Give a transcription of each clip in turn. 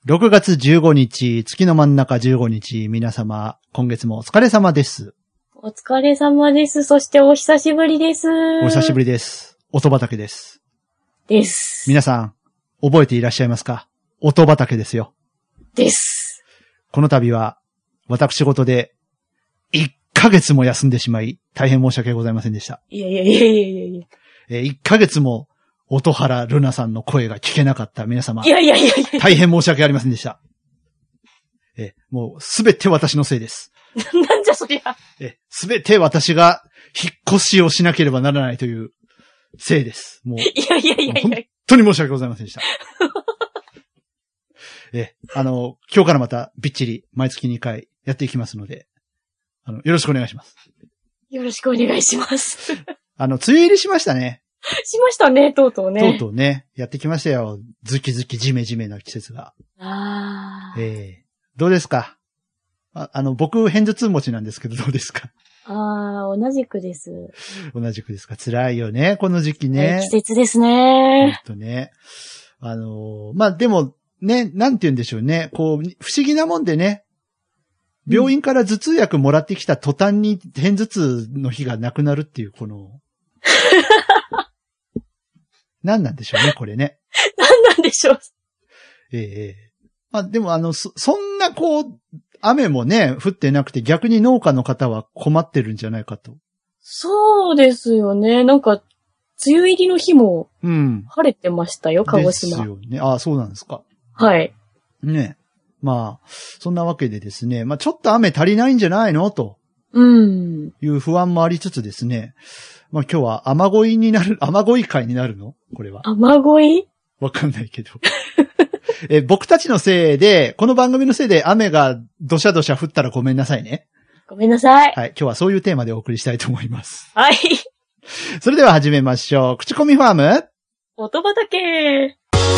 6月15日、月の真ん中15日、皆様、今月もお疲れ様です。 お疲れ様です。そしてお久しぶりです。 お久しぶりです。音畑です。 です。 皆さん、覚えていらっしゃいますか？音畑ですよ。 です。 この度は、私事で、1ヶ月も休んでしまい、大変申し訳ございませんでした。 いや。 1ヶ月も、音原ルナさんの声が聞けなかった皆様。 いや。 大変申し訳ありませんでした。もうすべて私のせいです。 なんじゃそりゃ。 すべて私が引っ越しをしなければならないというせいです。もう。 いや。 本当に申し訳ございませんでした。今日からまたびっちり毎月2回やっていきますので、よろしくお願いします。 よろしくお願いします。 梅雨入りしましたね。 しましたね、とうとうね。 とうとうね、やってきましたよ。ズキズキジメジメな季節が。どうですか？僕、片頭痛持ちなんですけど、どうですか？ 同じくです。 同じくですか。辛いよね、この時期ね。 季節ですね。 ほんとね。でも、ね、なんて言うんでしょうね。こう、不思議なもんでね、病院から頭痛薬もらってきた途端に片頭痛の日がなくなるっていう、この、何なんでしょうね、これね。 何なんでしょう。 でもそんな雨もね、降ってなくて逆に農家の方は困ってるんじゃないかと。 そうですよね。なんか、梅雨入りの日も、晴れてましたよ、鹿児島。 ですよね。ああ、そうなんですか。 はい。 ね。そんなわけでですね、ちょっと雨足りないんじゃないのと。いう不安もありつつですね。今日は雨乞い会になるの？これは。 雨乞い？ わかんないけど。僕たちのせいで、この番組のせいで雨がどしゃどしゃ降ったらごめんなさいね。 ごめんなさい。 はい。今日はそういうテーマでお送りしたいと思います。 はい。 それでは始めましょう。口コミファーム。 音畑。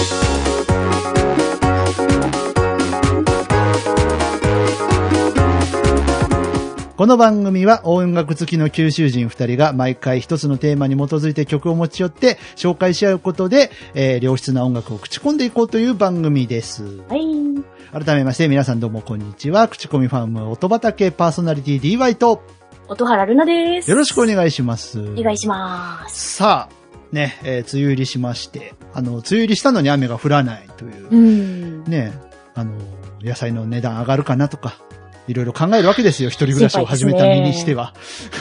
この番組は音楽好きの九州人2人が毎回一つのテーマに基づいて曲を持ち寄って紹介し合うことで、良質な音楽を口コんでいこうという番組です。 はい。 改めまして皆さんどうもこんにちは。口コミファーム音畑パーソナリティ DY と音原ルナです。 よろしくお願いします。 お願いします。 さあ、ね、梅雨入りしまして、梅雨入りしたのに雨が降らないという、ね、野菜の値段上がるかなとか、いろいろ考えるわけですよ。一人暮らしを始めた身にしては。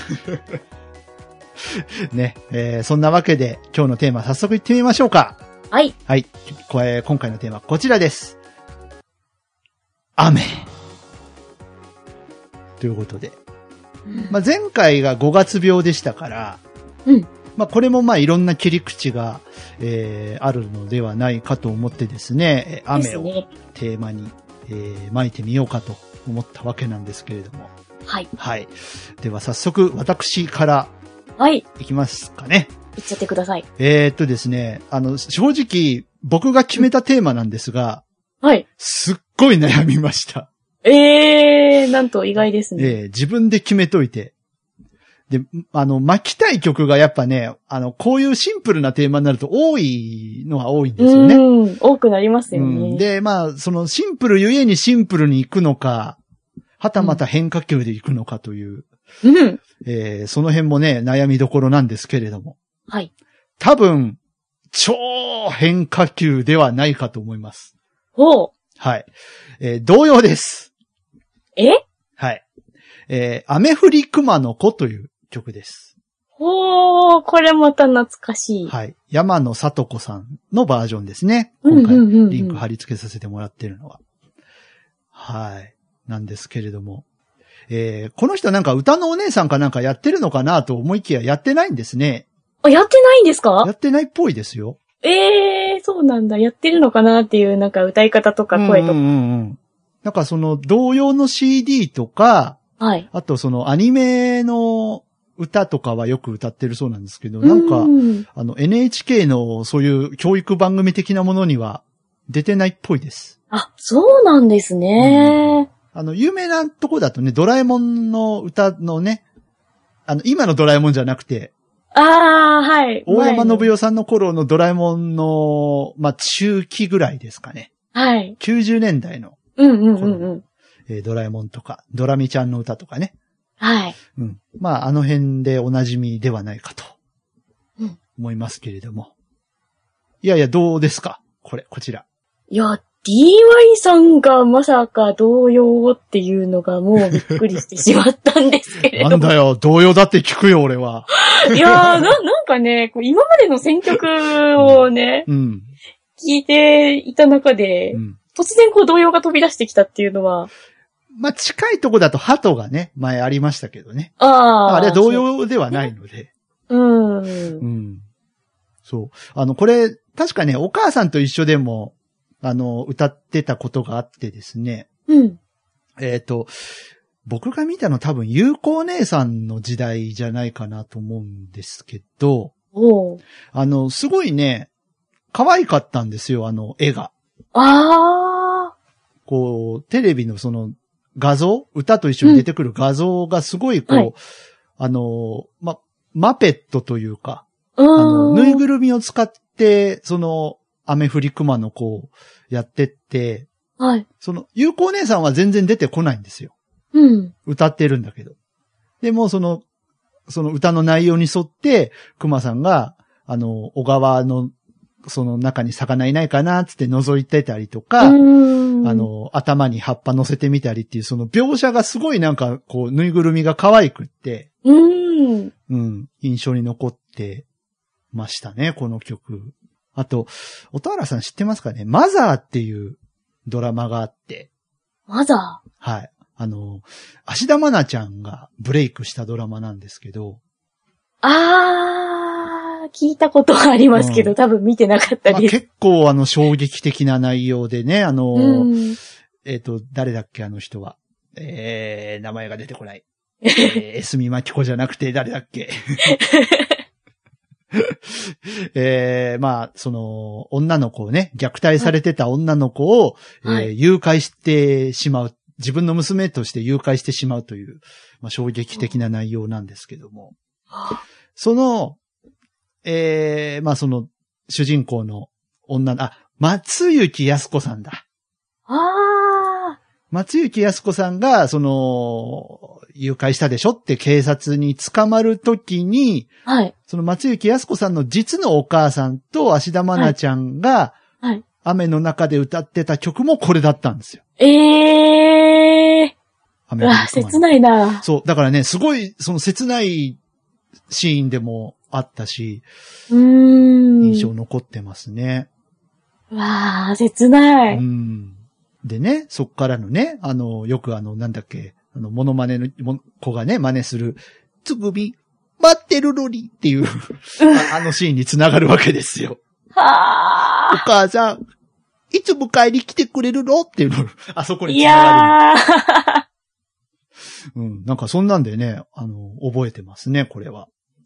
ね、そんなわけで今日のテーマ早速行ってみましょうか。 はい。 はい。今回のテーマはこちらです。雨。ということで。前回が5月病でしたから、これもいろんな切り口が、あるのではないかと思ってですね、雨をテーマに、巻いてみようかと思ったわけなんですけれども。 はい。 はい。では早速私から、いきますかね。 いっちゃってください。 ですね、正直僕が決めたテーマなんですが、 はい。 すっごい悩みました。 なんと意外ですね。 自分で決めといて。で、巻きたい曲がやっぱね、こういうシンプルなテーマになると多いのは多いんですよね。 多くなりますよね。 で、そのシンプルゆえにシンプルに行くのか、はたまた変化球で行くのかという、その辺もね、悩みどころなんですけれども。 はい。 多分、超変化球ではないかと思います。はい。同様です。はい。雨降り熊の子という曲です。 これまた懐かしい。 はい。山野里子さんのバージョンですね。今回、リンク貼り付けさせてもらっているのは。はい。なんですけれども。この人なんか歌のお姉さんかなんかやってるのかなと思いきややってないんですね。 やってないんですか？ やってないっぽいですよ。 そうなんだ。やってるのかなっていうなんか歌い方とか声とか。なんかその童謡の CD とか、 はい。 あとそのアニメの歌とかはよく歌ってるそうなんですけど、なんか、NHK のそういう教育番組的なものには出てないっぽいです。 そうなんですね。 有名なとこだとね、ドラえもんの歌のね、今のドラえもんじゃなくて、 はい。 大山信代さんの頃のドラえもんの、中期ぐらいですかね。 はい。 90年代の。ドラえもんとか、ドラミちゃんの歌とかね。 はい。 うん。まあ、あの辺でお馴染みではないかと。思いますけれども。いやいや、どうですかこちら。 いや、DY さんがまさか童謡っていうのがもうびっくりしてしまったんですけれども。 なんだよ、童謡だって聞くよ、俺は。 いやー、なんかね、今までの選曲をね、聞いていた中で、突然童謡が飛び出してきたっていうのは、 まあ、近いとこだと鳩がね、前ありましたけどね。 あれは童謡ではないので。そう。これ、確かね、お母さんと一緒でも、歌ってたことがあってですね。僕が見たの多分、ゆうこお姉さんの時代じゃないかなと思うんですけど、すごいね、可愛かったんですよ、絵が。こう、テレビのその画像、歌と一緒に出てくる画像がすごいこう、マペットというか、ぬいぐるみを使って、その、雨降り熊の子をやってって、その、ゆうこお姉さんは全然出てこないんですよ。歌ってるんだけど。でも、その歌の内容に沿って、熊さんが、小川の、その中に魚いないかなつって覗いてたりとか、頭に葉っぱ乗せてみたりっていう、その描写がすごいなんか、こう、ぬいぐるみが可愛くって、印象に残ってましたね、この曲。あと、音原さん知ってますかね？マザーっていうドラマがあって。 マザー？はい。芦田愛菜ちゃんがブレイクしたドラマなんですけど。 聞いたことはありますけど、多分見てなかったです。 結構衝撃的な内容でね、誰だっけあの人は。名前が出てこない。江角真紀子じゃなくて誰だっけその、女の子をね、虐待されてた女の子を、誘拐してしまう。自分の娘として誘拐してしまうという、衝撃的な内容なんですけども。その、その、主人公の松雪泰子さんだ。松雪泰子さんが、その、誘拐したでしょって警察に捕まるときに、その松雪泰子さんの実のお母さんと芦田愛菜ちゃんが、雨の中で歌ってた曲もこれだったんですよ。 切ないな。 そう、だからね、すごい、その切ないシーンでもあったし、印象残ってますね。 切ない。 でね、そっからのね、よくなんだっけ、モノマネの子がね、真似する、つぐみ、待ってるのにっていう、シーンにつながるわけですよ。お母さん、いつ迎えに来てくれるのっていうの、あそこにつながる。なんかそんなんでね、覚えてますね、これは。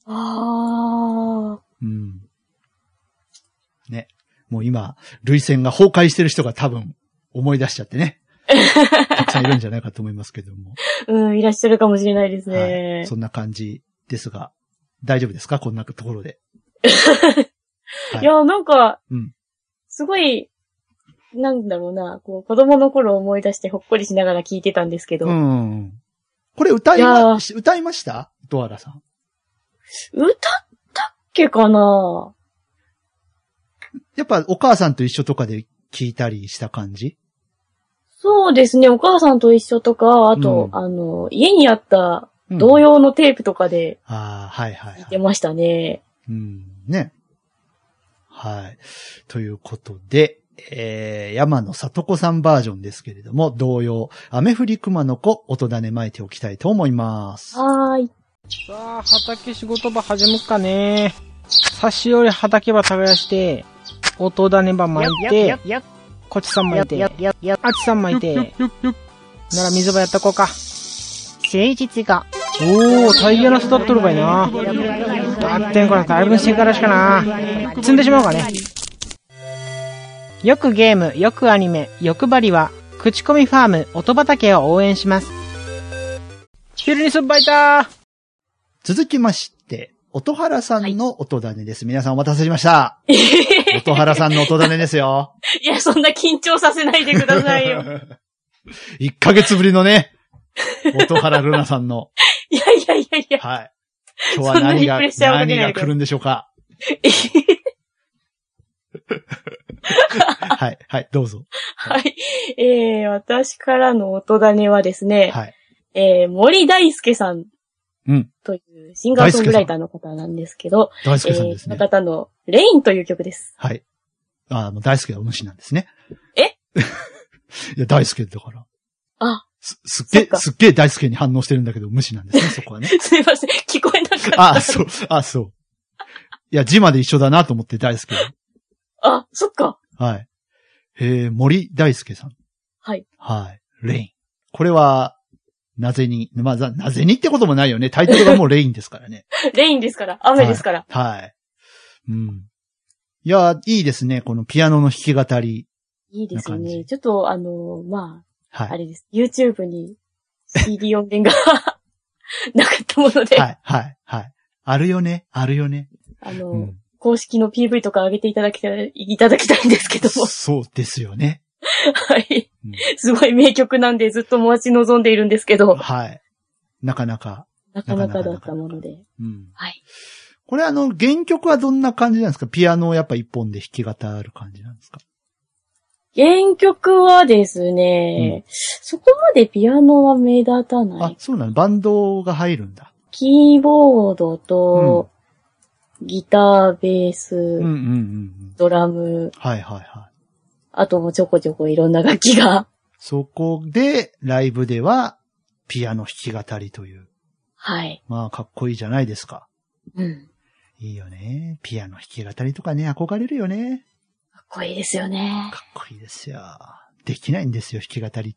ね。もう今、涙腺が崩壊してる人が多分思い出しちゃってね。たくさんいるんじゃないかと思いますけども。 いらっしゃるかもしれないですね。 そんな感じですが、大丈夫ですか？こんなところで。 いや、なんか、すごい、なんだろうな、こう、子供の頃思い出してほっこりしながら聞いてたんですけど。 これ歌いましたドアラさん。 歌ったっけかな？ やっぱお母さんと一緒とかで聞いたりした感じ？ そうですね、お母さんと一緒とか、あと、家にあった童謡のテープとかで、聞いてましたね。 ね。はい。ということで、山野里子さんバージョンですけれども、童謡、雨降り熊の子、音種巻いておきたいと思います。 さあ、畑仕事場始むかね。差し寄り畑場耕して、音種場巻いて、こっちさん巻いて、あっちさん巻いて、なら水場やったこうか。 数日後。 タイヤの育っとるばいな。だってんこな、だいぶしてからしかな。積んでしまうかね。 よくゲーム、よくアニメ、欲張りは、口コミファーム、音畑を応援します。 昼にすっばいた。 続きまして、 音原さんの音種です。皆さんお待たせしました。音原さんの音種ですよ。 いや、そんな緊張させないでくださいよ。 1ヶ月ぶりのね、音原ルナさんの。 いや。 はい。今日は何が来るんでしょうか。はい、どうぞ。 はい。私からの音種はですね、 はい。 森大輔さん。というシンガーソングライターの方なんですけど、 大輔さんですね。 その方のレインという曲です。 はい。もう大輔は無視なんですね。いや、大輔だから。すっげえ大輔に反応してるんだけど無視なんですね、そこはね。 すいません、聞こえなかった。 そう。いや、字まで一緒だなと思って大輔。 そっか。 はい。森大輔さん。 はい。 はい。レイン。これは、なぜにってこともないよね。タイトルがもうレインですからね。 レインですから。雨ですから。 はい。いや、いいですね。このピアノの弾き語り。 いいですね。ちょっと、あれです。YouTube に CD 音源がなかったもので。 はい。あるよね。 公式の PV とか上げていただきたいんですけども。 そうですよね。 はい。すごい名曲なんでずっと待ち望んでいるんですけど。 はい。なかなかだったもので。はい。 これ原曲はどんな感じなんですか？ピアノをやっぱ一本で弾き語る感じなんですか？ 原曲はですね、そこまでピアノは目立たない。 そうなの？バンドが入るんだ。 キーボードと、ギター、ベース、ドラム。 はい。 あともちょこちょこいろんな楽器が。 そこで、ライブでは、ピアノ弾き語りという。 はい。 まあ、かっこいいじゃないですか。いいよね。ピアノ弾き語りとかね、憧れるよね。 かっこいいですよね。 かっこいいですよ。できないんですよ、弾き語りって。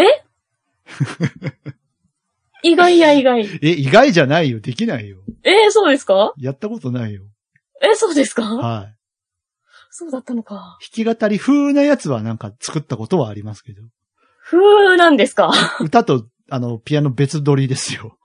意外や意外。 意外じゃないよ、できないよ。 そうですか？ やったことないよ。 そうですか？ はい。 そうだったのか。 弾き語り風なやつはなんか作ったことはありますけど。 風なんですか？ 歌と、ピアノ別撮りですよ。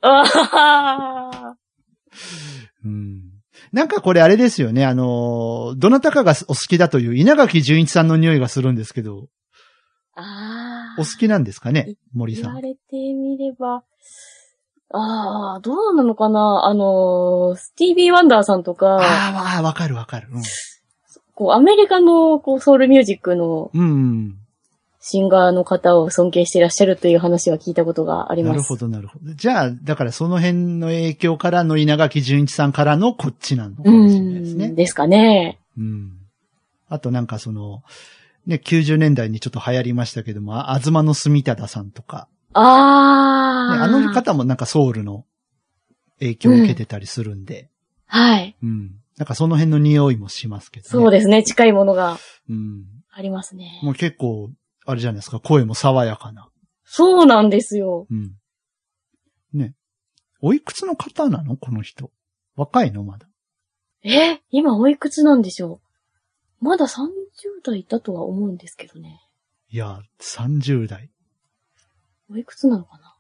なんかこれあれですよね、どなたかがお好きだという稲垣潤一さんの匂いがするんですけど。お好きなんですかね、森さん。 言われてみれば、どうなのかな、スティービー・ワンダーさんとか。 わかる。 アメリカの、ソウルミュージックの、シンガーの方を尊敬していらっしゃるという話は聞いたことがあります。 なるほど。じゃあ、だからその辺の影響からの稲垣潤一さんからのこっちなのかもしれないですね。 ですかね。 あとなんかね、90年代にちょっと流行りましたけども、東野住忠さんとか。あの方もなんかソウルの影響を受けてたりするんで。 はい。 なんかその辺の匂いもしますけどね。 そうですね、近いものが。ありますね。 もう結構、あれじゃないですか、声も爽やかな。 そうなんですよ。 ね。おいくつの方なのこの人。若いのまだ。 今おいくつなんでしょう。まだ30代だとは思うんですけどね。 いや、30代。 おいくつなのかな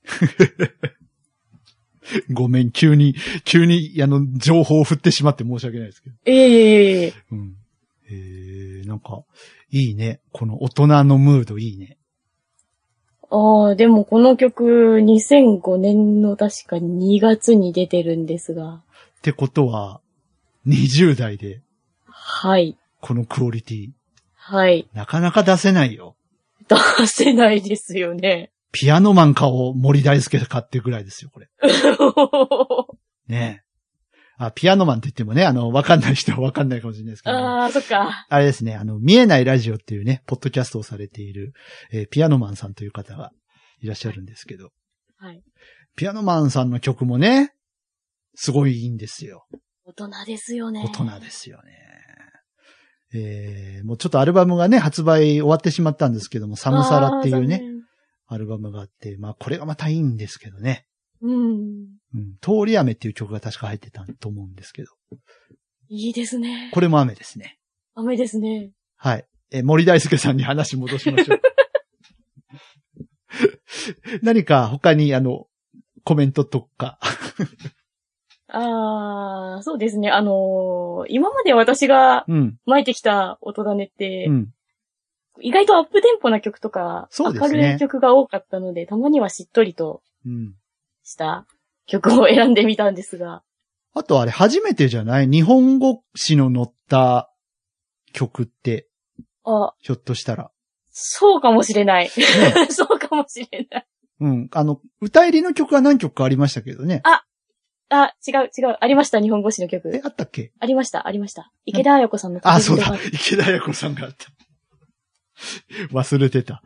ごめん、急に、情報を振ってしまって申し訳ないですけど。なんか、いいね。この大人のムードいいね。 でもこの曲、2005年の確か2月に出てるんですが。 ってことは、20代で。 はい。 このクオリティ。 はい。 なかなか出せないよ。 出せないですよね。 ピアノマンかを森大輔かってぐらいですよ、これ。ねえ。ピアノマンって言ってもね、わかんない人はわかんないかもしれないですけど、 そっか。 あれですね、見えないラジオっていうね、ポッドキャストをされている、ピアノマンさんという方がいらっしゃるんですけど。 はい。 ピアノマンさんの曲もね、すごいいいんですよ。 大人ですよね。 大人ですよね。もうちょっとアルバムがね、発売終わってしまったんですけども、サムサラっていうね、アルバムがあって、まあこれがまたいいんですけどね。通り雨っていう曲が確か入ってたと思うんですけど。 いいですね。 これも雨ですね。 雨ですね。 はい。森大輔さんに話戻しましょう。何か他にコメントとか。 そうですね。今まで私が巻いてきた音種って、意外とアップテンポな曲とか、明るい曲が多かったので、たまにはしっとりとした曲を選んでみたんですが。 あとあれ初めてじゃない？日本語詞の載った曲って、ひょっとしたら。 そうかもしれない。そうかもしれない。 歌入りの曲は何曲かありましたけどね。 違う。ありました、日本語詞の曲。 あったっけ？ ありました。池田彩子さんの曲。 そうだ。池田彩子さんがあった。忘れてた。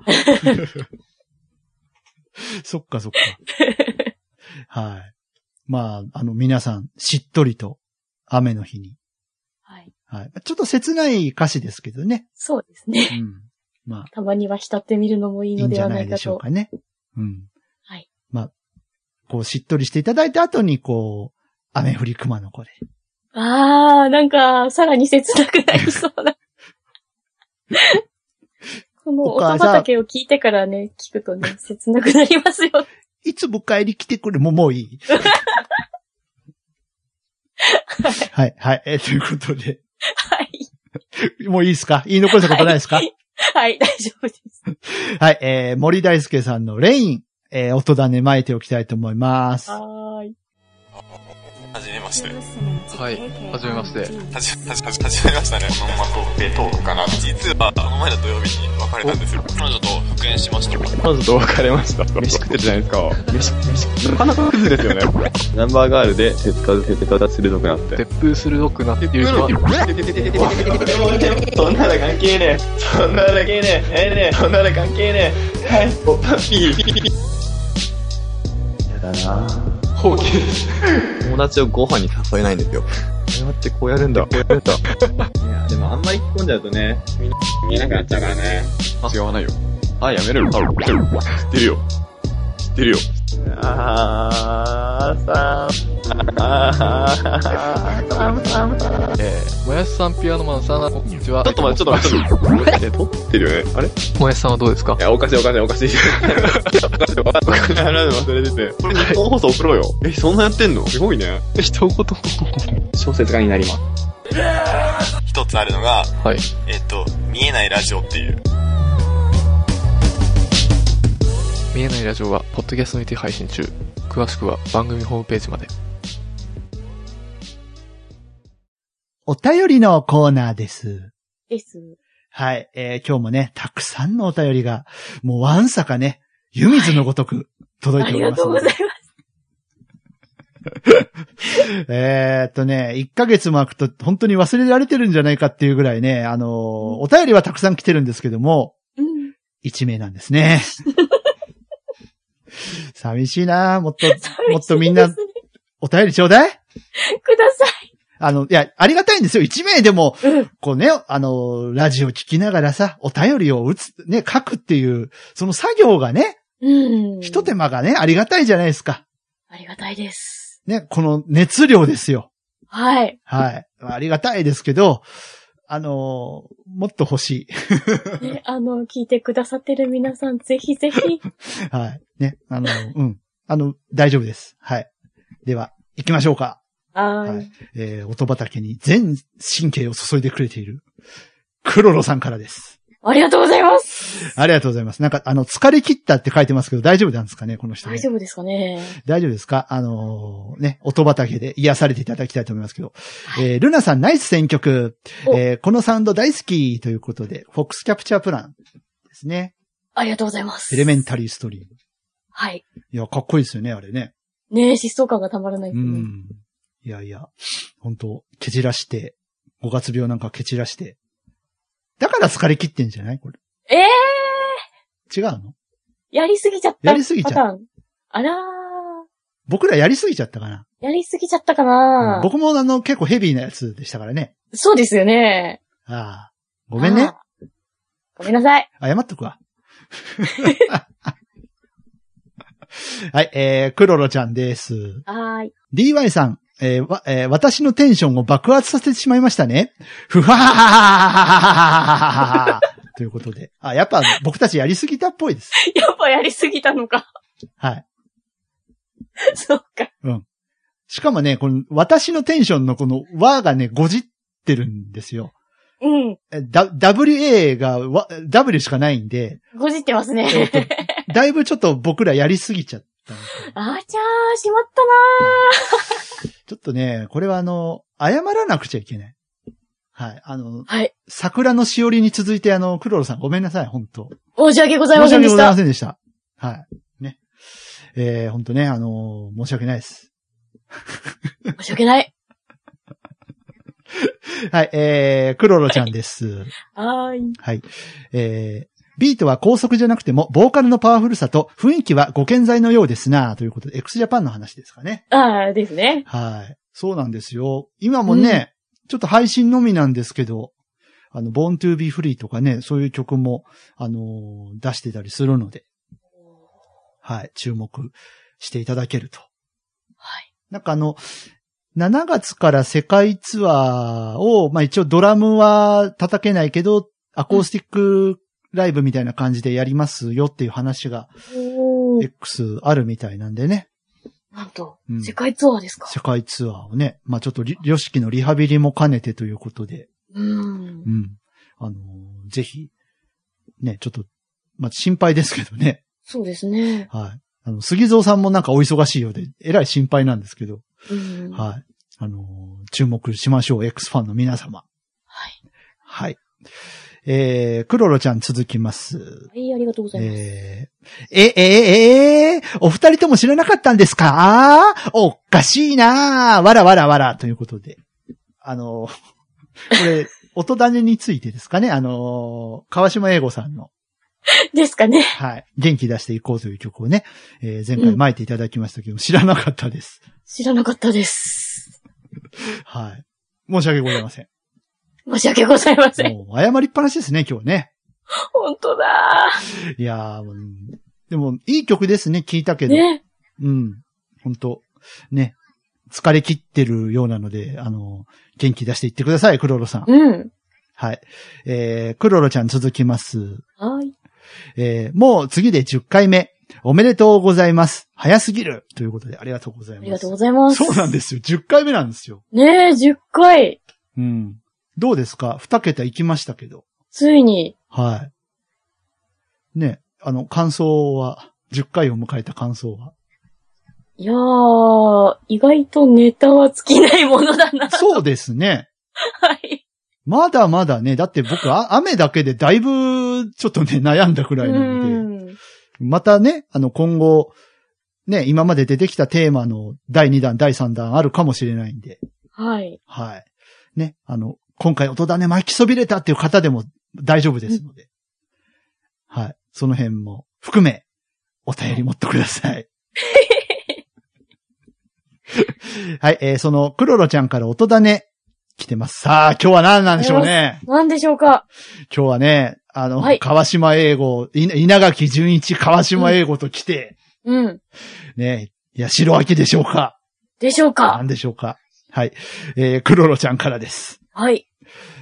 そっか。はい。まあ、皆さん、しっとりと、雨の日に。はい。ちょっと切ない歌詞ですけどね。 そうですね。 まあ。 たまには浸ってみるのもいいのではないかと。いいんじゃないでしょうかね。はい。 まあ、こう、しっとりしていただいた後に、こう、雨降り熊の子で。 なんか、さらに切なくなりそうな。この音畑を聞いてからね、聞くとね、切なくなりますよ。 いつ迎えに来てくるもういい。はい。ということで。 はい。 もういいですか？言い残したことないですか？ はい、大丈夫です。 はい、森大輔さんのレイン、音種巻いておきたいと思います。 はじめまして。 はい、はじめまして。 はじめましたね。オノマトペトークかな。実は、この前の土曜日に別れたんですよ。彼女と復縁しました。 彼女と別れました。飯食ってるじゃないですか。飯、なかなかクズですよね。ナンバーガールで、手が鋭くなって。鉄風鋭くなっていうのは。 そんなの関係ねえ。そんなの関係ねえ。はい、おっぱピー。やだなぁ。 放棄友達をご飯に誘えないんですよ。ってこうやるんだ。いや、 でもあんまり引っ込んじゃうとね、見えなくなっちゃうからね。 違わないよ。やめるよ。知ってるよ。もやしさん、ピアノマンさん、こんにちは。 ちょっと待って。撮ってるよね。あれ？ もやしさんはどうですか？ いや、おかしい。忘れてて。これ日本放送送ろうよ。そんなやってんの？すごいね。 一言。 小説家になります。一つあるのが、はい。見えないラジオっていう。 見えないラジオは、ポッドキャストにて配信中。詳しくは番組ホームページまで。 お便りのコーナーです。 はい。 今日もね、たくさんのお便りが、もうわんさかね、湯水のごとく届いております、 ありがとうございます。1ヶ月も空くと本当に忘れられてるんじゃないかっていうぐらいね、お便りはたくさん来てるんですけども、1名なんですね。寂しいなぁ。もっとみんな、お便りちょうだい？ ください。 いや、ありがたいんですよ。1名でも、こうね、ラジオ聞きながらさ、お便りをね、書くっていう、その作業がね、一手間がね、ありがたいじゃないですか。 ありがたいです。 ね、この熱量ですよ。 はい。 はい。ありがたいですけど、もっと欲しい。 ね、聞いてくださってる皆さん、ぜひぜひ。 はい。ね、大丈夫です。はい。では、行きましょうか。 はい。 音畑に全神経を注いでくれている、クロロさんからです。 ありがとうございます。 ありがとうございます。なんか、疲れ切ったって書いてますけど、大丈夫なんですかね、この人、ね。 大丈夫ですかね。 大丈夫ですか？ね、音畑で癒されていただきたいと思いますけど。はい、ルナさん、ナイス選曲。このサウンド大好きということで、フォックスキャプチャープランですね。 ありがとうございます。 エレメンタリーストリーム。 はい。 いや、かっこいいですよね、あれね。 ねえ、疾走感がたまらないですね。 いや、本当蹴散らして、5月病なんか蹴散らして。だから疲れ切ってんじゃないこれ。違うの？ やりすぎちゃった。 やりすぎちゃった。 あらー。 僕らやりすぎちゃったかな。 やりすぎちゃったかな、 僕も結構ヘビーなやつでしたからね。 そうですよね。 ごめんね。 ごめんなさい。 謝っとくわ。はい、クロロちゃんです。 はい。 DY さん。私のテンションを爆発させてしまいましたね。ふははははははということで。やっぱ僕たちやりすぎたっぽいです。 やっぱやりすぎたのか。 はい。 そうか。 しかもね、この、私のテンションのこの和がね、ごじってるんですよ。 うん。 WA がW しかないんで。 ごじってますね。 だいぶちょっと僕らやりすぎちゃったんですよ。 あちゃー、しまったなー。 ちょっとね、これは謝らなくちゃいけない。はい。 はい。 桜のしおりに続いてクロロさんごめんなさい、本当。 申し訳ございませんでした。申し訳ございませんでした。はい。ね。本当ね、申し訳ないです。 申し訳ない。 はい、クロロちゃんです。 はい。 はい。ビートは高速じゃなくても、ボーカルのパワフルさと雰囲気はご健在のようですなということで、x ジャパンの話ですかね。 ああ、ですね。 はい。そうなんですよ。今もね、ちょっと配信のみなんですけど、Born to be Free とかね、そういう曲も、出してたりするので、はい、注目していただけると。 はい。 なんか7月から世界ツアーを、まあ一応ドラムは叩けないけど、アコースティックライブみたいな感じでやりますよっていう話が、X あるみたいなんでね。 なんと、世界ツアーですか？ 世界ツアーをね、まあちょっとヨシキのリハビリも兼ねてということで。ぜひ、ね、ちょっと、まあ心配ですけどね。 そうですね。 はい。杉蔵さんもなんかお忙しいようで、えらい心配なんですけど。はい。注目しましょう。X ファンの皆様。 はい。 はい。クロロちゃん続きます。 はい、ありがとうございます。 お二人とも知らなかったんですか？おかしいなぁ。わらわらわら。ということで。これ、音種についてですかね。川島英語さんの。 ですかね。 はい。元気出していこうという曲をね、前回巻いていただきましたけど、知らなかったです。 知らなかったです。 はい。申し訳ございません。 申し訳ございません。 もう謝りっぱなしですね、今日ね。 本当だいやー、でも、いい曲ですね、聞いたけど。 ね。 本当ね。疲れ切ってるようなので、元気出していってください、クロロさん。はい。クロロちゃん続きます。 はい。 もう次で10回目。おめでとうございます。早すぎる。ということで、ありがとうございます。 ありがとうございます。 そうなんですよ。10回目なんですよ。 ねえ、10回。 どうですか？ 2 桁行きましたけど。 ついに。 はい。ね、感想は、10回を迎えた感想は。 いやー、意外とネタは尽きないものだな。 そうですね。 はい。 まだまだね、だって僕、雨だけでだいぶ、ちょっとね、悩んだくらいなので。またね、今後、ね、今まで出てきたテーマの第2弾、第3弾あるかもしれないんで。 はい。 はい。ね、今回音種巻きそびれたっていう方でも大丈夫ですので。はい。その辺も含め、お便り持ってください。はい、その、クロロちゃんから音種来てます。さあ、今日は何なんでしょうね。 何でしょうか？ 今日はね、 はい、 川島英語、稲垣純一川島英語と来て、ね、いや、白秋でしょうか？ でしょうか？ 何でしょうか？はい。クロロちゃんからです。 はい。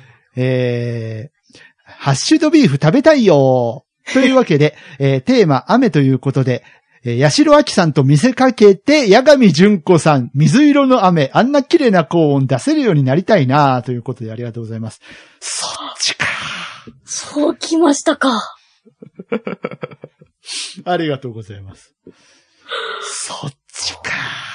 ハッシュドビーフ食べたいよというわけで、テーマ雨ということで、八代亜紀さんと見せかけて、八神純子さん、水色の雨、あんな綺麗な高音出せるようになりたいなということでありがとうございます。そっちか。 そうきましたか。 ありがとうございます。そっちか。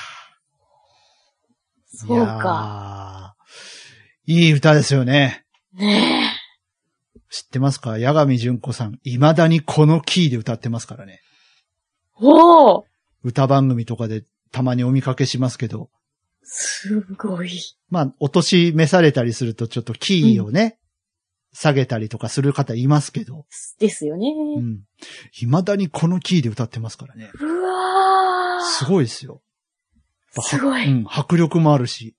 そうか。 いい歌ですよね。 ねえ。 知ってますか？八神純子さん、未だにこのキーで歌ってますからね。 おー。 歌番組とかでたまにお見かけしますけど。 すごい。 まあ、お年召されたりするとちょっとキーをね、下げたりとかする方いますけど。 ですよね。 未だにこのキーで歌ってますからね。 うわー。 すごいですよ。 すごい。 迫力もあるし。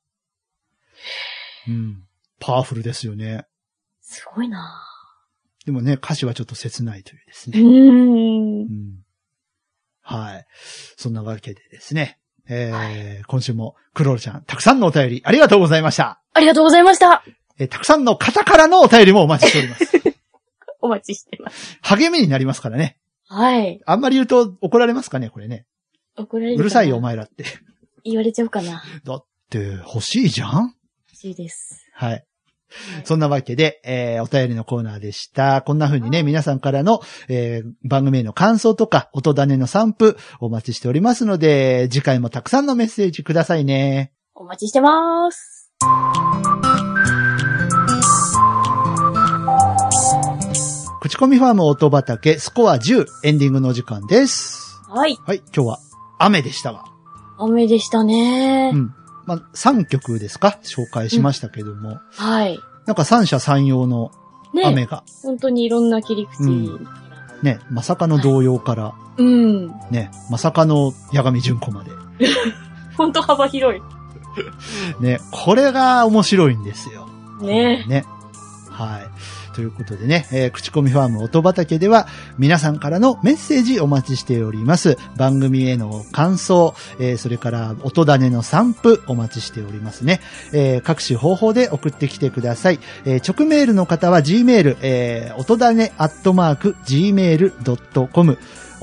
パワフルですよね。 すごいな。 でもね、歌詞はちょっと切ないというですね。はい。そんなわけでですね。今週もクロロちゃん、たくさんのお便りありがとうございました。 ありがとうございました。 たくさんの方からのお便りもお待ちしております。 お待ちしてます。 励みになりますからね。 はい。 あんまり言うと怒られますかね、これね。 怒られる。 うるさいよ、お前らって。 言われちゃうかな。 だって欲しいじゃん？ 欲しいです。 はい。そんなわけで、お便りのコーナーでした。こんな風にね、皆さんからの、番組への感想とか、音種の散布お待ちしておりますので、次回もたくさんのメッセージくださいね。 お待ちしてます。 口コミファーム音畑スコア10エンディングのお時間です。 はい。 はい、今日は雨でしたわ。 雨でしたね。 うん。まあ、3曲ですか紹介しましたけども。うん、 はい。 なんか三者三様の雨が。 ね、本当にいろんな切り口。うん、 ね、まさかの童謡から。はい、 うん。 ね、まさかの八神純子まで。 本当幅広い。 ね、これが面白いんですよ。 ね。 ね。はい。ということでね、口コミファーム音畑では皆さんからのメッセージお待ちしております。番組への感想、それから音種の散布お待ちしておりますね。各種方法で送ってきてください。直メールの方は Gmail、音種@gmail.com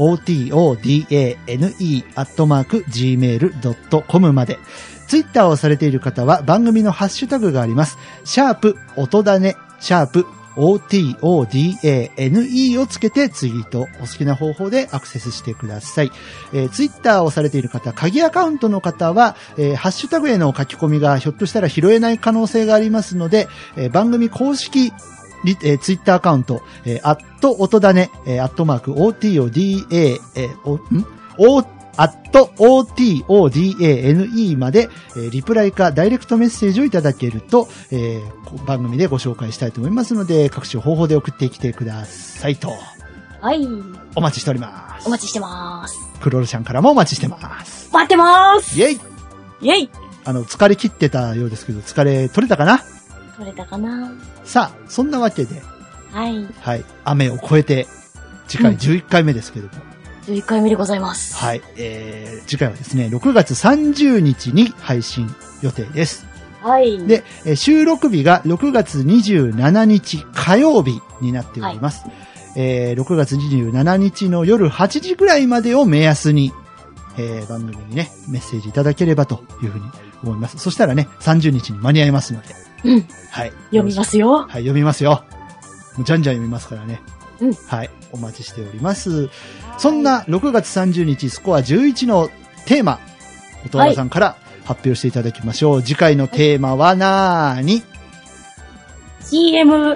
otodane@gmail.com まで。ツイッターをされている方は番組のハッシュタグがあります。音種、OTODANE をつけてツイート、お好きな方法でアクセスしてください。ツイッターをされている方、鍵アカウントの方は、ハッシュタグへの書き込みがひょっとしたら拾えない可能性がありますので、番組公式ツイッターアカウント、音種、OTODANE まで、リプライかダイレクトメッセージをいただけると、番組でご紹介したいと思いますので、各種方法で送ってきてくださいと。 はい。 お待ちしております。 お待ちしてます。 クロルちゃんからもお待ちしてます。 待ってます。 イェイイェイ。 疲れ切ってたようですけど、疲れ取れたかな？ 取れたかな？ さあ、そんなわけで。 はい。 はい。雨を越えて、次回11回目ですけども。 11回目でございます。 はい。次回はですね、6月30日に配信予定です。 はい。 で、収録日が6月27日火曜日になっております。はい、6月27日の夜8時ぐらいまでを目安に、番組にね、メッセージいただければというふうに思います。そしたらね、30日に間に合いますので。 うん。 はい。 読みますよ。 はい、読みますよ。もうじゃんじゃん読みますからね。 うん。 はい。お待ちしております。そんな6月30日スコア11のテーマ、音原さんから発表していただきましょう。次回のテーマはなーに？ CM。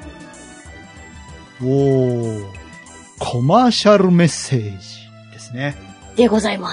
コマーシャルメッセージですね。 でございます。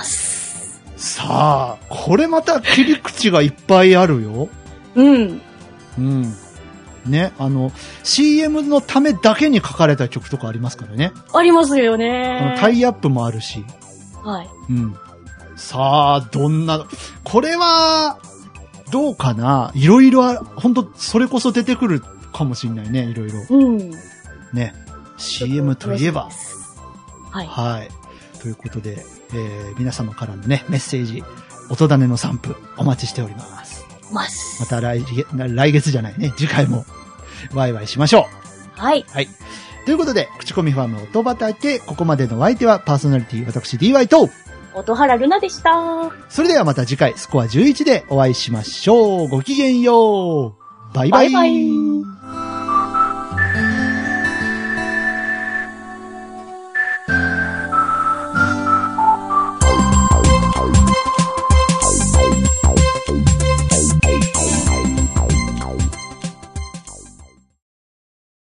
さあ、これまた切り口がいっぱいあるよ。 うん。 うん。ね、CM のためだけに書かれた曲とかありますからね。 ありますよね。 タイアップもあるし。 はい。 うん。さあ、どんな、これは、どうかないろいろ、ほんと、それこそ出てくるかもしれないね、いろいろ。 うん。 ね。CM といえば。 はい。 はい。ということで、皆様からのね、メッセージ、音種の散布、お待ちしております。また来月じゃないね、次回も、ワイワイしましょう。はい。 はい。ということで、口コミファーム音畑、ここまでのお相手はパーソナリティ、私 DY と、 音原ルナでした。 それではまた次回、スコア11でお会いしましょう。ごきげんよう。バイバイ。バイバイ。